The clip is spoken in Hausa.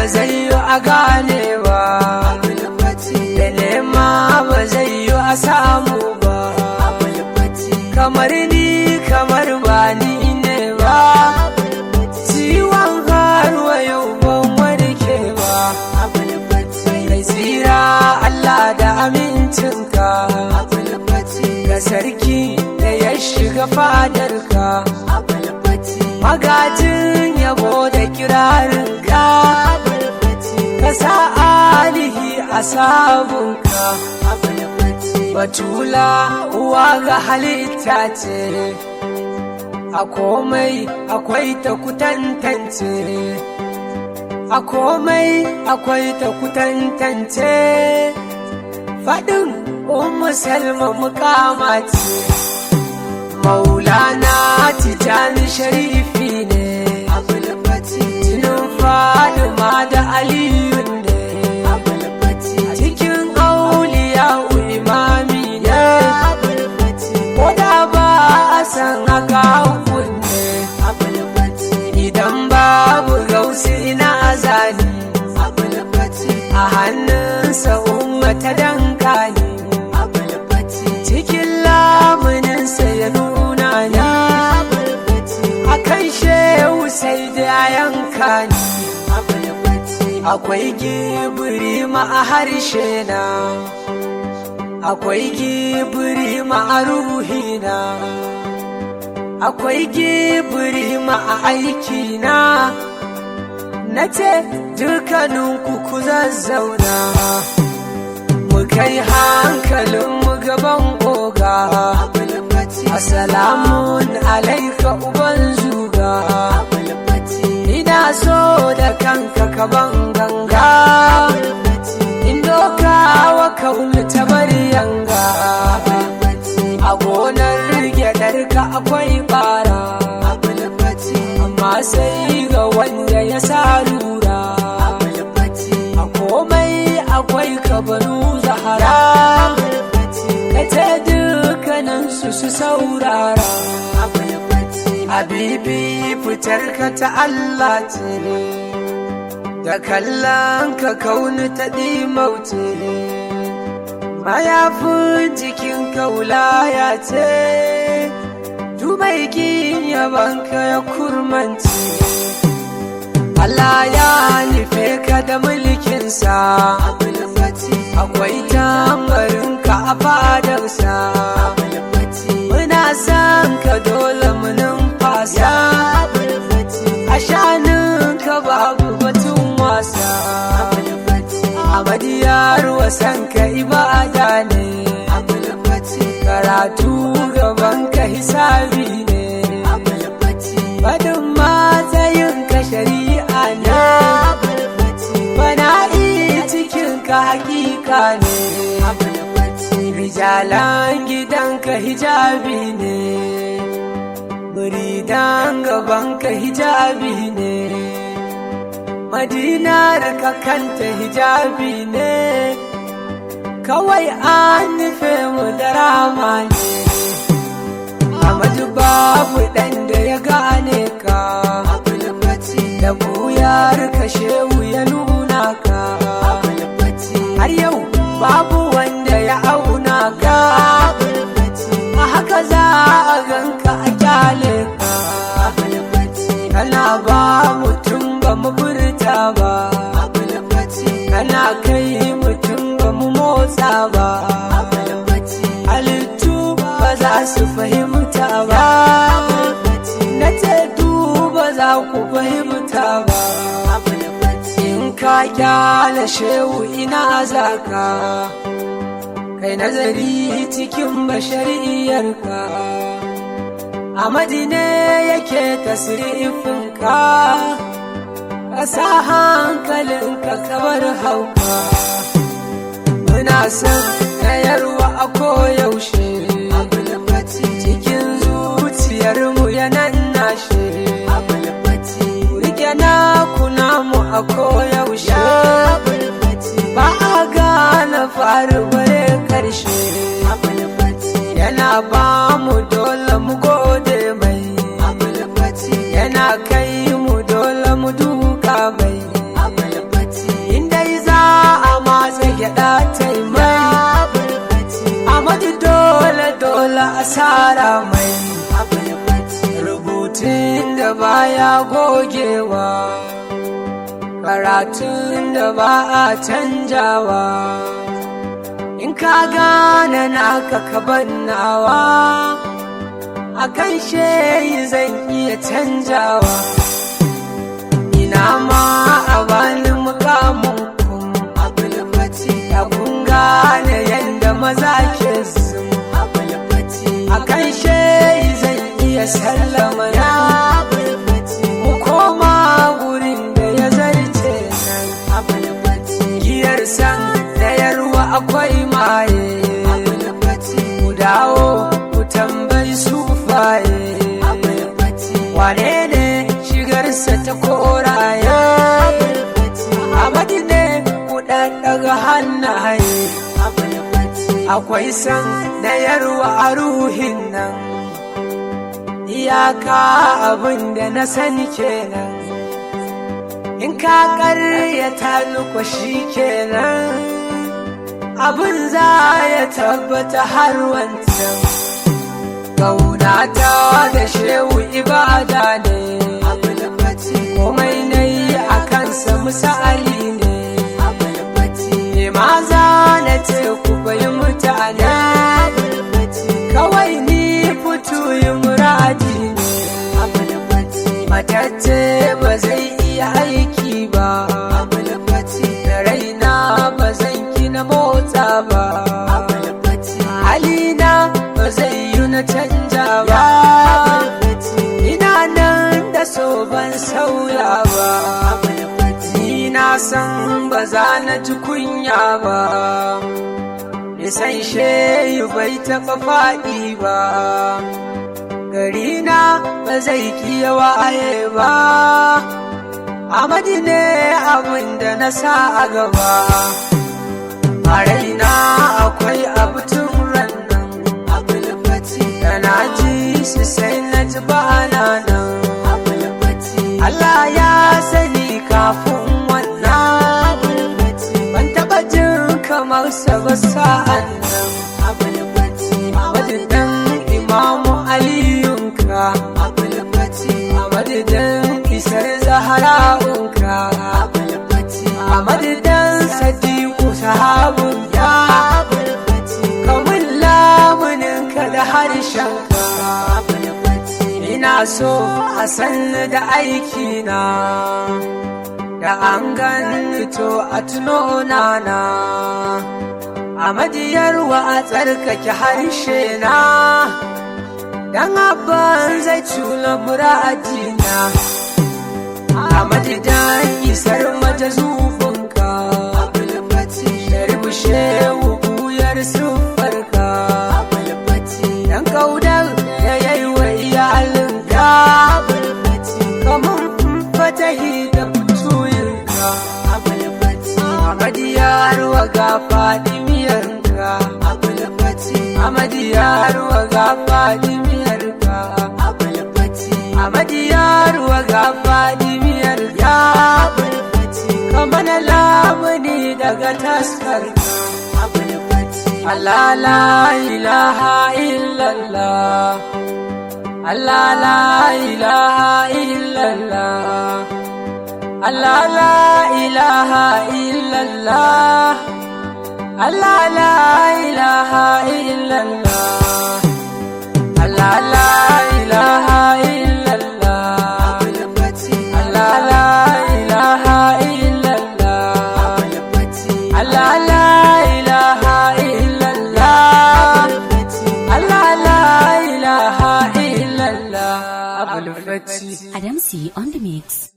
zai yi a gane ba, da nema ba zai yi a samu ba, kamar ni kamar ba ni ne ba, ciwon haruwa yau ban warke ba, mai tsira Allah da amincinka, ga sarki da ya shiga fadarka, magajin yabo da kirarinka, ka sa alihi a sabunka, batula uwa ga halitta ce, a komai akwai ta kutantance, a komai akwai ta kutantance, faɗin Salma mukama ce, Maulana Tijani Sharifi ne, jinin Fadima da Aliyu ne, cikin auliya imami ne, ko da ba a san haka hukun ne, idan babu gausi ina azali, a hannunsa ummata danka ne, cikin lamuninsa ya nuna ni, a kan shehu sai da yanka ni, akwai gibiri ma a harshe na, akwai gibiri ma a ruhina, akwai gibiri ma a aikina, na ce dukkaninku ku zazzauna, mu kai hankalinmu gaban oga, assalamun alaika uban zuga, ina so da kanka kaban ganga, in doka wa kaunu ta bari yanga, a gonar gyaɗarka akwai bara, amma sai ga wanda ya sa lura, a komai akwai kabaru zahara, ka ce dukkaninsu su saurara, habibi fitarka ta Allah ce, da kallon ka kauni ta ɗimauce, mayafin jikin kaulaya ce, dubai kin yabanka ya kurmance, Allah ya nufe ka da mulkinsa, akwai tambarinka a fadarsa, muna san ka dole mu numfasa, a shaninka babu batun wasa, Amadiyar wasan ka ibada ne, karatu gaban ka hisabi ne, faɗin matsayinka shari'a ne, fana'i cikinka hakika ne, rijalan gidanka hijabi ne, muridan gabanka hijabi ne, madinar ka kanta hijabi ne, kawai an nufe mu da rama ne, Amadu babu ɗan da ya gane ka, da buyar ka shehu ya nuna ka, har yau babu wanda ya auna ka, a haka za a ganka a kyale ka, kana ba mutum ba mu furta ba, kana kai mutum ba mu motsa ba, halittu ba za su fahimta ba, na ce ba za ku fahimta ba, in ka kyale shehu ina zaka, kai nazari cikin bashariyarka, Amadi ne yake tasirifinka, ka sa hankalinka kabar hauka, muna son tayarwa a koyaushe, cikin zuciyarmu yanan nashe, rike na kuna mu a koyaushe, ba a gane faru bare karshe, yana ba mu dole mu gode mai, yana kai mu dole mu duka mai, sara mai rubutun da baya gogewa, karatun da ba a canjawa. In ka gane naka ka bannawa, akan shehi zan iya canjawa. Ina ma a bani mukamin kun abulfati, ya kun gane yadda maza ke sun abulfati. Akan shehi zan iya sallama na abulfati, mu koma gurin da ya zarce nan abulfati. Giyar san da yarwa akwai maye abulfati, ku dawo ku tambayi sufaye abulfati. Wane ne shigarsa ta koraye Amadu ne ku ɗaɗɗaga hannaye akwai san na yarwa a ruhin nan, iyaka abin da na sani kenan. In ka ƙaryata nufa shi kenan, abin za ya tabbata har wancan. Ƙaunata da shehu ibada ne, komai na yi a kansa misali ne. Maza na ce ku bayi mutane, kawai ni fito yi muradi ne. Matacce ba zai iya aiki ba, da raina ba zan gina motsa ba, halina ba zai yi na canja ba. Ina nan da so ban sauya ba, ni na san ba za na ji kunya ba. Nisan shehu bai taɓa faɗi ba, garina ba zai kiya waye ba. Amadu ne abin da na sa a gaba, a raina akwai abu tun rannan da na ji su sai na ji ba na nan. Allah ya sani kafin wannan, ban taɓa jin kamar sa ba sa'an nan. Amadu dan Imamu Aliyunka, Amadu dan isar Zahra'unka, Amadu dan Sadiku sahabun ya, kamun lamuninka da harshenka. Ina so a sanni da aikina, da an gani to a tuno nana. Amadu yarwa a tsarkake harshe na, dan abban zai cula muradina. Amadu dan isar majazubinka, sharbu shehu buyar sufarka, dan kaudar da yayi wa iyalinka, kamun fatahi da fituyinka. Amadu yarwa ga fadimiyarka, Amadu yarwa ga fadimiyarka, Amadu yarwa ga fadimiyarka, kama na lamuni daga taskarka. Allah la ilaha illallah, Allah la ilaha illallah, Allah la ilaha illallah, Allah la ilaha illallah, Allah la ilaha illallah, Allah la ilaha illallah, Allah la ilaha illallah, Allah la ilaha illallah. Abul Fati Adamsi on the mix.